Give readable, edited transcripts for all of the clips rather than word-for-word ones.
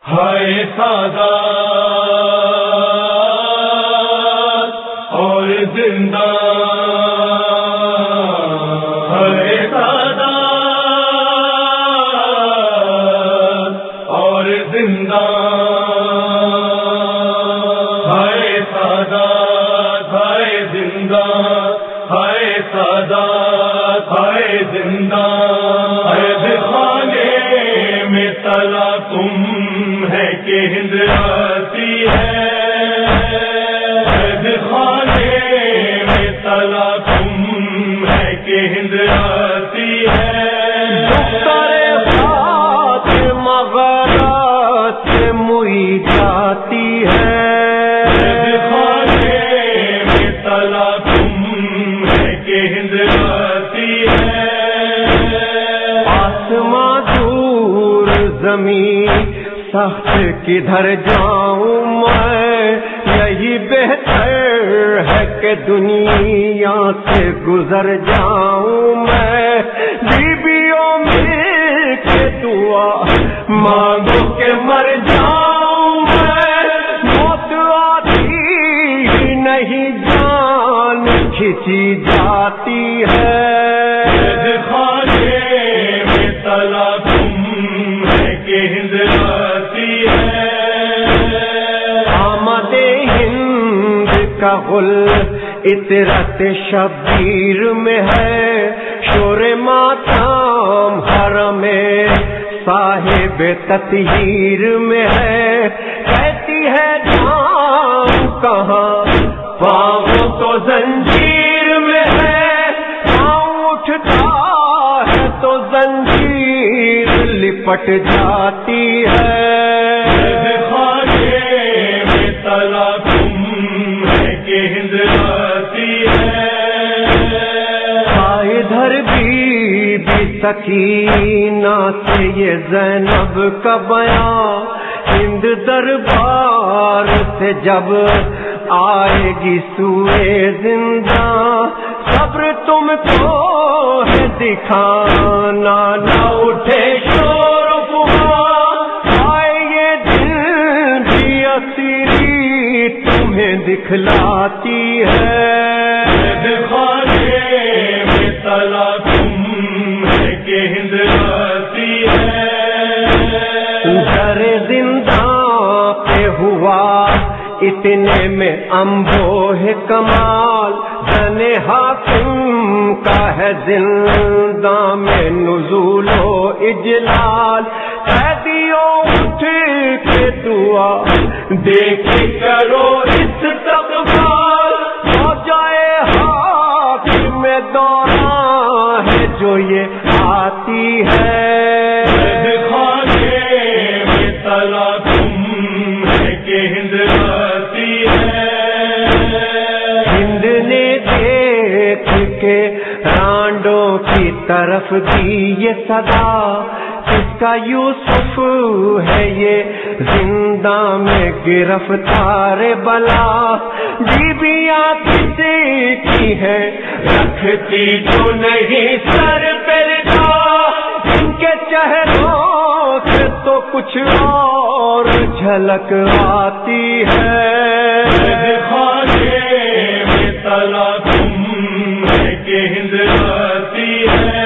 ہائے سادات اور زندہ، ہائے سادات اور زندہ، ہائے سادات ہائے زندہ، ہائے سادات ہائے زندہ، عید خانے میں تلا تم ہے کہ ہند آتی ہے، عید خانے میں تلا تم ہے کہ ہند آتی ہے، دختر مغارات سے موئی جاتی ہے، عید خانے میں تلا تم ہے کہ ہند آتی ہے، آسماں دور زمین سخت کدھر جاؤں میں، یہی بہتر ہے کہ دنیا سے گزر جاؤں میں، بیویوں مل کے دعا مانگو کہ مر جاؤں میں، موت آتی ہی نہیں جان کھینچی جاتی ہے، خانے میں تلا تم ہے کہ ہند آتی ہے، آمد ہند کا غل عطرت شبیر میں ہے، شور ماتم حرم صاحب تطہیر میں ہے، کہتی ہے جام کہاں پاؤں تو زنجیر میں ہے، پاؤں اٹھتا ہے تو زنجیر لپٹ جاتی ہے، خانے میں تلا تم ہے کہ ہند آتی ہے، ادھر بی سکینہ سے یہ زینب کا بیان، ہند دربار سے جب آئے گی سوئے زندہ، صبر تم کو ہے دکھانا، نہ اٹھے شور غبار، آئے یہ دل بھی اسیری تمہیں دکھلاتی ہے، خانے میں تلا تم ہے کہ ہند آتی ہے، در زندہ پہ ہوا اتنے میں انبوہ کمال، زن حاکم کا ہے زندہ میں نزول و اجلال، قیدیوں اٹھ کے دعا دیکھ کرو استقبال، ہو جائے حاکم میں دوران ہے جو یہ آتی ہے، خانے میں تلا تم ہے کہ ہند آتی ہے، ہند نے دیکھ کے رانڈوں کی طرف دی یہ صدا، جس کا یوسف ہے یہ زندہ میں گرفتار بلا، بیویاں کسی کی ہے رکھتی جو نہیں سر پہ رکھا، ان کے چہروں سے تو کچھ اور جھلک آتی ہے، خانے میں تلا تم ہے کہ ہند آتی ہے،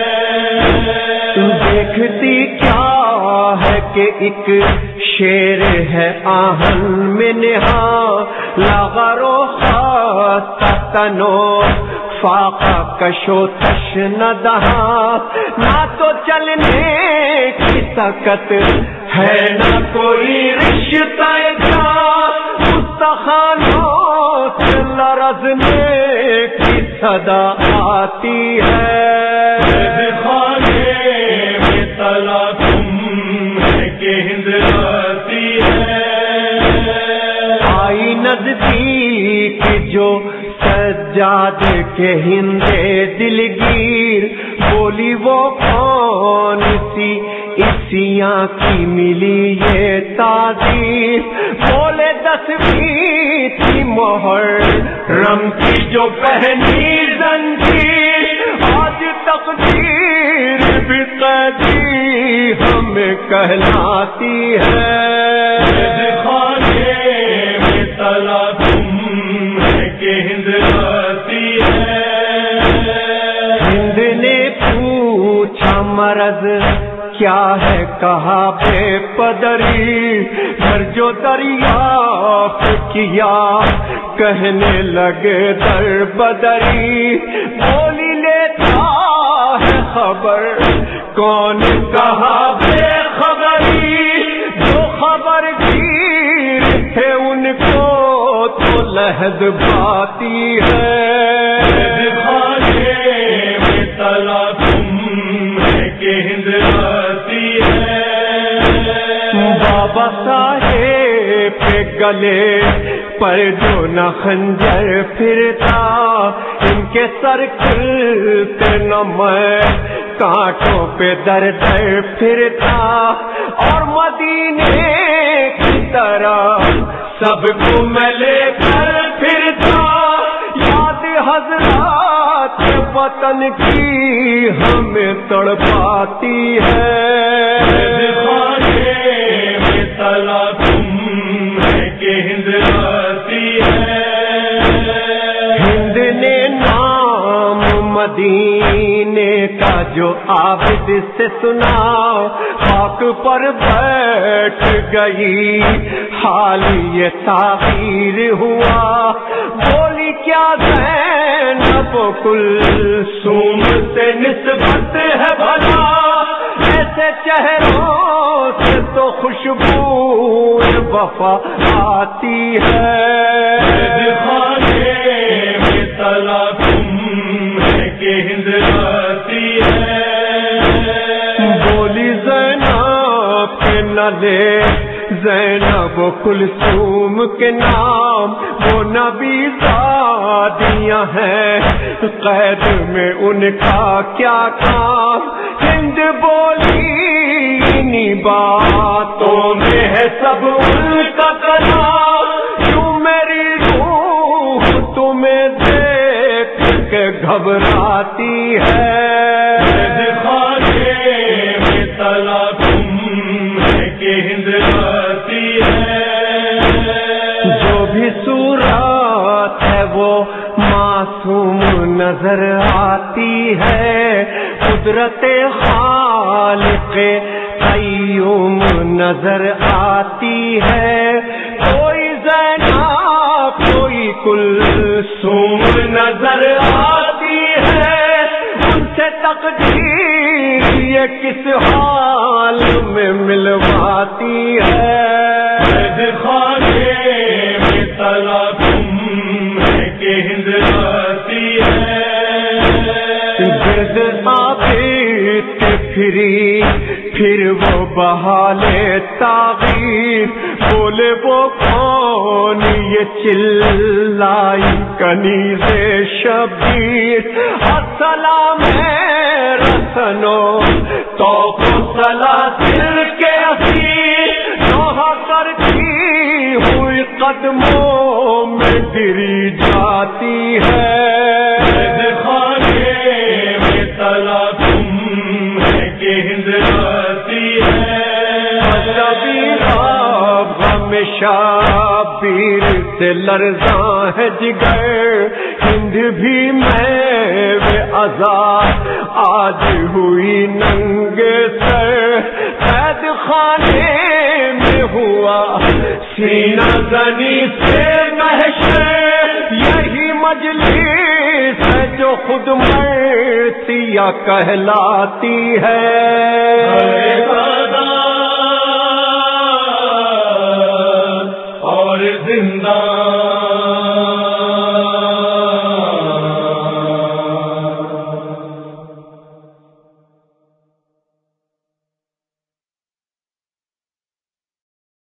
دیکھتی کیا ہے کہ ایک شیر ہے آہن میں نہا، لاغر و خاصہ تنو فاقہ کشو تشن دہا، نہ تو چلنے کی طاقت ہے نہ کوئی رشتہ تھا، مستخانوں سے لرزنے کی صدا آتی ہے، خانے میں تلا تم ہے کہ ہند آتی ہے، آئی نزدیک جو سجاد کے ہندے دلگیر، بولی وہ کون سی عیسیاں کی ملی یہ تعظیم، بولے 10ویں تھی محرم کی جو پہنی زنجیر، آج تقدیر بھی قیدی ہمیں کہلاتی ہے، کیا ہے کہا بے پدری، گھر جو دریافت کیا کہنے لگے در بدری، بولی لیتا ہے خبر کون کہا بے خبری، جو خبر گیر تھے ان کو تو لحد باتی ہے، تلا تم کہ ہند آتی ہے، بابا صاحب کے گلے پر جو نہ خنجر پھرتا، ان کے سر کھلتے نہ میں کانٹوں پہ در در پھرتا، اور مدینے کی طرح سب کو میں لے کر پھرتا، یاد حضرات وطن کی ہمیں تڑپاتی ہے، تلا تم کہ ہند آتی ہے، ہند نے نام مدینے کا جو عابد سے سنا، خاک پر بیٹھ گئی حال یہ تاخیر ہوا، بولی کیا زینب کلثوم سے نسبت ہے بھلا، ایسے چہروں سے تو خوشبو وفا آتی ہے، تلا تم کہ ہند آتی ہے، بولی زینب کے نہ لے زینب و کلثوم کے نام، وہ نبی زادیاں ہیں قید میں ان کا کیا کام، ہند بولی انہی باتوں میں ہے سب ان کا کلام، کیوں میری روح تمہیں دیکھ کے گھبراتی ہے، تلا تم کہ ہند آتی ہے، جو بھی صورت ہے وہ معصوم نظر آتی ہے، قدرت خالق قیوم نظر آتی ہے، کوئی زینب کوئی کلثوم نظر آتی ہے، ان سے تقدیر یہ کس حال میں ملواتی ہے، تلا تم کہ ہند آتی ہے، گرد آبیت پھری پھر وہ بحالے تاغیر، بولے وہ کون یہ چلائی کنیز شبیر، السلام رسنو تو سلاسل کے اسیر، نوحہ کرتی ہوئی قدموں میں گری جاتی ہے، تلا تم کہ ہند آتی ہے، ہمیشہ پیر سے لرزاں ہے جگر، ہند بھی میں آزاد آج ہوئی ننگے سر، قید خانے میں ہوا سینہ زنی سے محشر، یہی مجلس ہے جو خود مرثیہ کہلاتی ہے، اور زندہ